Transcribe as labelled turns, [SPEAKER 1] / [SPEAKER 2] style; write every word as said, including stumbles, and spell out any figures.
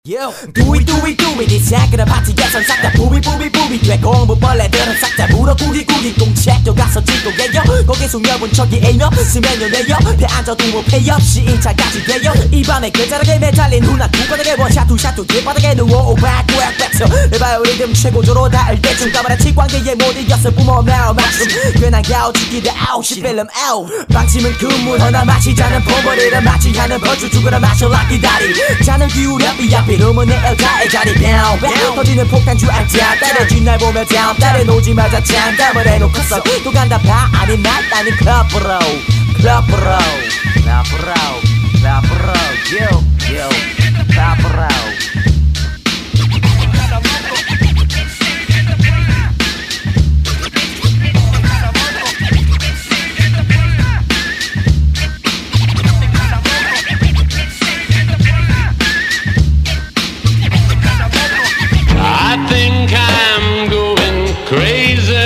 [SPEAKER 1] Yo, 두이 두이 두이 네 새끼는 파티에선 싹 다 부비 부비 부비 돼 공부벌레들은 싹 다 물어 구기 구기 공책도 가서 찍고 개요 거기 숙녀분 저기 애인 없으면 요네요 배 앉아도 뭐폐 없이 인차까지 돼요 입안에 글자락에 매달린 누나 두 바닥에 원샷 투샷 뒷바닥에 누워 오백 백 백서 내 바이오리듬 최고조로 닿을 때쯤 까마라 치광대에 못 이겼어 뿜어 매우 막숨 괜한 갸우치기대 아우 시필름 아우 방침은 그물 허나 마시자는 폼버리를 마취하는 버추 죽으라 마셔라 기다리 자는 기울여 삐약 이름은 내 엘카의 자리 down down 터지는 폭탄주 앉아 때려진 날 보며 down 때려놓지마자 장담을 해놓고서 또 간다 봐 아닌 날 나는 클럽으로 클럽으로 클럽으로 클럽으로 yo yo 클럽으로
[SPEAKER 2] I think I'm going crazy.